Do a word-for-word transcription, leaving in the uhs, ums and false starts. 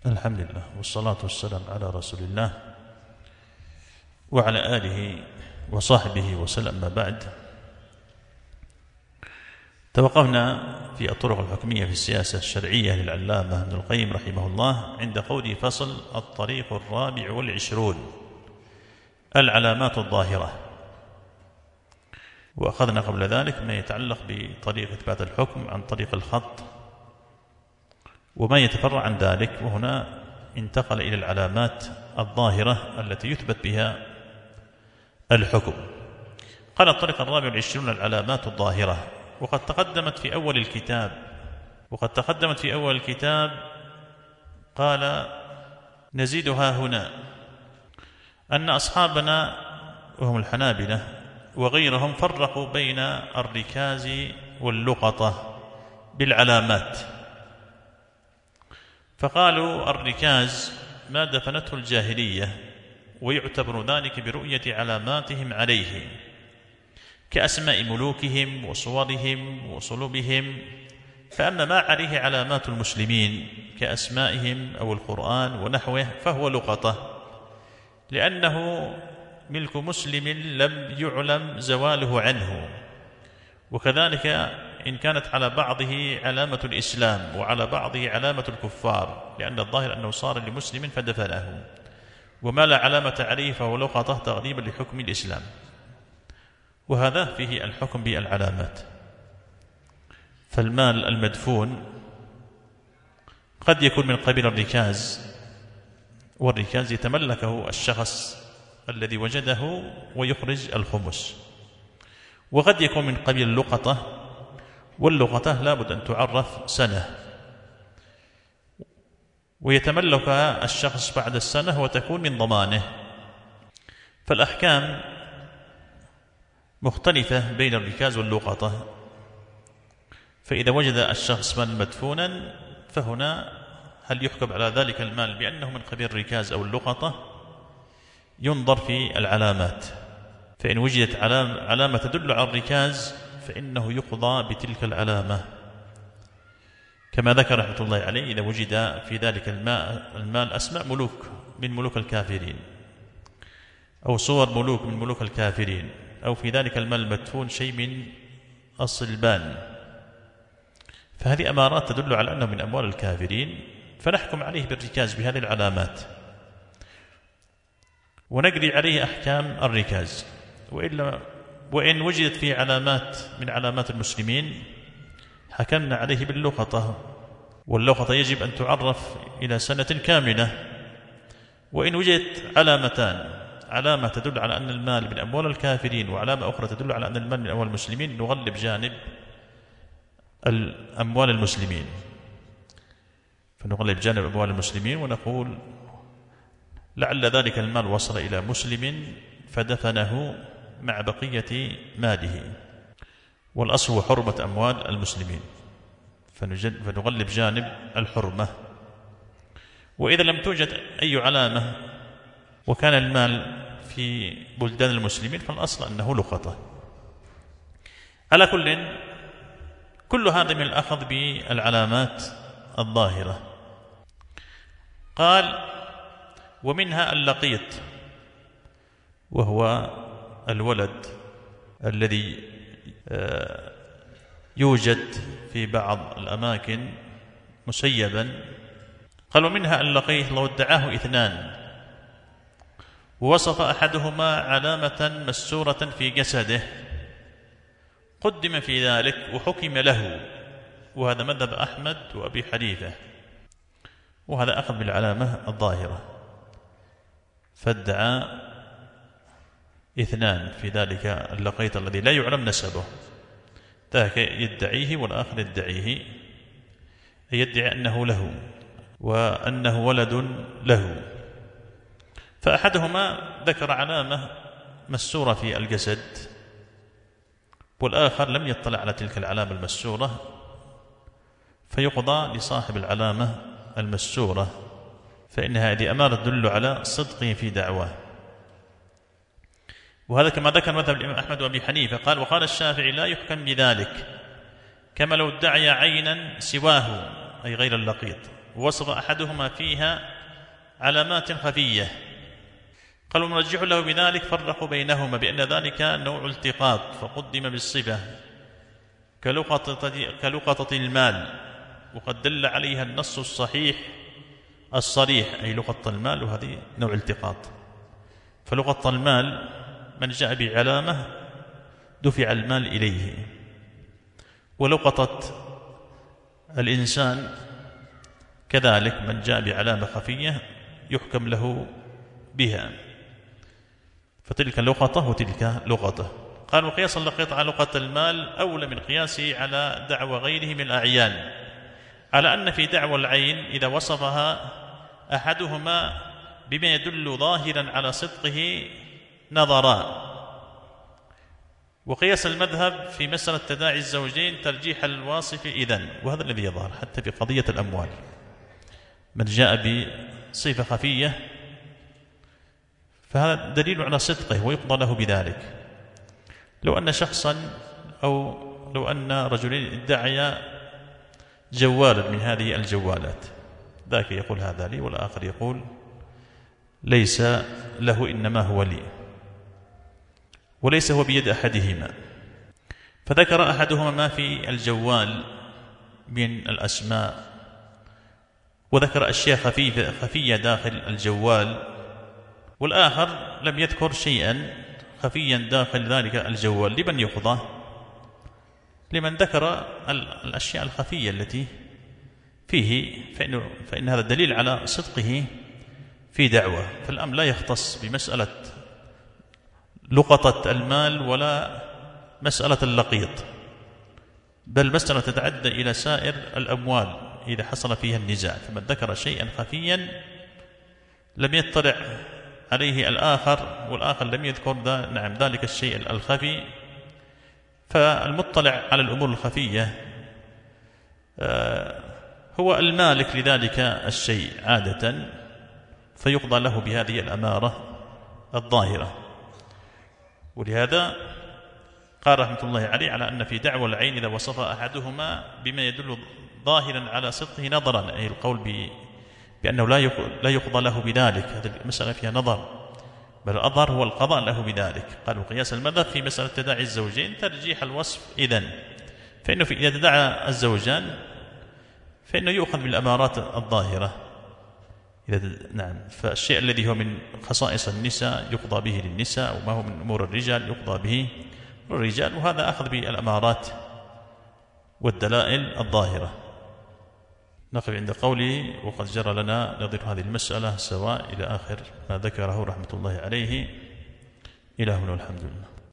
الحمد لله والصلاة والسلام على رسول الله وعلى آله وصحبه وسلم. ما بعد، توقفنا في الطرق الحكمية في السياسة الشرعية للعلامة ابن القيم رحمه الله عند قوله: فصل الطريق الرابع والعشرون، العلامات الظاهرة. وأخذنا قبل ذلك ما يتعلق بطريق إثبات الحكم عن طريق الخط وما يتفرع عن ذلك، وهنا انتقل إلى العلامات الظاهرة التي يثبت بها الحكم. قال الطريق الرابع والعشرون العلامات الظاهرة، وقد تقدمت في أول الكتاب وقد تقدمت في أول الكتاب قال نزيدها هنا أن أصحابنا وهم الحنابلة وغيرهم فرقوا بين الركاز واللقطة بالعلامات، فقالوا الركاز ما دفنته الجاهلية ويعتبر ذلك برؤية علاماتهم عليه كأسماء ملوكهم وصورهم وصلبهم، فأما ما عليه علامات المسلمين كأسمائهم أو القرآن ونحوه فهو لقطة، لأنه ملك مسلم لم يعلم زواله عنه. وكذلك إن كانت على بعضه علامة الإسلام وعلى بعضه علامة الكفار، لأن الظاهر أنه صار لمسلم فدفنه، وما لا علامة عليه فهو لقطة تغليبا لحكم الإسلام. وهذا فيه الحكم بالعلامات. فالمال المدفون قد يكون من قبيل الركاز، والركاز يتملكه الشخص الذي وجده ويخرج الخمس، وقد يكون من قبيل اللقطة، واللقطة لابد أن تعرف سنة ويتملكها الشخص بعد السنة وتكون من ضمانه. فالأحكام مختلفة بين الركاز واللقطة، فإذا وجد الشخص مال مدفونا فهنا هل يحكم على ذلك المال بأنه من قبيل الركاز أو اللقطة؟ ينظر في العلامات، فإن وجدت علامة تدل على الركاز فإنه يقضى بتلك العلامة، كما ذكر رحمة الله عليه: إذا وجد في ذلك المال أسماء ملوك من ملوك الكافرين أو صور ملوك من ملوك الكافرين، أو في ذلك المال المدفون شيء من الصلبان، فهذه أمارات تدل على أنه من أموال الكافرين، فنحكم عليه بالركاز بهذه العلامات ونجري عليه أحكام الركاز. وإلا وإن وجدت فيه علامات من علامات المسلمين حكمنا عليه باللقطة، واللقطة يجب أن تعرف إلى سنة كاملة. وإن وجدت علامتان، علامة تدل على أن المال من أموال الكافرين وعلامة أخرى تدل على أن المال من أموال المسلمين، نغلب جانب الأموال المسلمين، فنغلب جانب أموال المسلمين ونقول لعل ذلك المال وصل إلى مسلم فدفنه مع بقية ماله، والأصل هو حرمة أموال المسلمين، فنغلب جانب الحرمة. وإذا لم توجد أي علامة وكان المال في بلدان المسلمين فالأصل أنه لقطة. على كل كل هذا من الأخذ بالعلامات الظاهرة. قال: ومنها اللقيط، وهو الولد الذي يوجد في بعض الأماكن مسيبا. قال: ومنها اللقيط لو ادعاه اثنان ووصف أحدهما علامة مسورة في جسده قدم في ذلك وحكم له، وهذا مذهب أحمد وأبي حنيفة، وهذا أخذ بالعلامة الظاهرة. فادعى اثنان في ذلك اللقيط الذي لا يعلم نسبه، ذاك يدعيه والآخر يدعيه، يدعي أنه له وأنه ولد له، فأحدهما ذكر علامة مسورة في الجسد والآخر لم يطلع على تلك العلامة المسورة، فيقضى لصاحب العلامة المسورة، فإن هذه أمارة تدل على صدقه في دعواه. وهذا كما ذكر مذهب الإمام أحمد وأبي حنيفة. قال: وقال الشافعي: لا يحكم بذلك، كما لو ادعي عينا سواه أي غير اللقيط، ووصف أحدهما فيها علامات خفية. قالوا مرجح له بذلك فرقوا بينهما بأن ذلك نوع التقاط فقدم بالصفة كلقطة, كلقطة المال، وقد دل عليها النص الصحيح الصريح، أي لقطة المال، وهذه نوع التقاط. فلقطة المال من جاء بعلامة دفع المال إليه، ولقطة الإنسان كذلك من جاء بعلامة خفية يحكم له بها، فتلك لقطة وتلك لقطة. قالوا قياس اللقيط على لقطة المال أولى من قياسه على دعوى غيره من الأعيان، على أن في دعوى العين إذا وصفها أحدهما بما يدل ظاهرا على صدقه نظرا. وقياس المذهب في مسألة تداعي الزوجين ترجيح الواصف إذن، وهذا الذي يظهر حتى في قضية الأموال. من جاء بصفة خفية فهذا دليل على صدقه ويقضى له بذلك. لو أن شخصا أو لو أن رجلين ادعيا جوالا من هذه الجوالات، ذاك يقول هذا لي والآخر يقول ليس له إنما هو لي، وليس هو بيد أحدهما، فذكر أحدهما ما في الجوال من الأسماء وذكر أشياء خفيفة خفية داخل الجوال، والآخر لم يذكر شيئا خفيا داخل ذلك الجوال، لمن يقضى؟ لمن ذكر الأشياء الخفية التي فيه، فإنه فإن هذا دليل على صدقه في دعوة. فالأمر لا يختص بمسألة لقطة المال ولا مسألة اللقيط، بل مسألة تتعدى إلى سائر الأموال إذا حصل فيها النزاع. فمن ذكر شيئا خفيا لم يطلع عليه الآخر والآخر لم يذكر ذا نعم ذلك الشيء الخفي، فالمطلع على الأمور الخفية هو المالك لذلك الشيء عادة، فيقضى له بهذه الأمارة الظاهرة. ولهذا قال رحمة الله عليه على أن في دعوى العين إذا وصف أحدهما بما يدل ظاهرا على صدقه نظرا، أي القول بأنه لا يقضى له بذلك، هذه المسألة فيها نظر، بل الأظهر هو القضاء له بذلك. قالوا قياس المذهب في مسألة تداعي الزوجين ترجيح الوصف إذن، فإنه إذا تداعى الزوجان فإنه يؤخذ بالأمارات الظاهرة. إذا نعم فالشيء الذي هو من خصائص النساء يقضى به للنساء، وما هو من أمور الرجال يقضى به للرجال، وهذا أخذ بالأمارات والدلائل الظاهرة. نقف عند قولي وقد جرى لنا نظير هذه المسألة سواء إلى آخر ما ذكره رحمة الله عليه. إلهنا الحمد لله.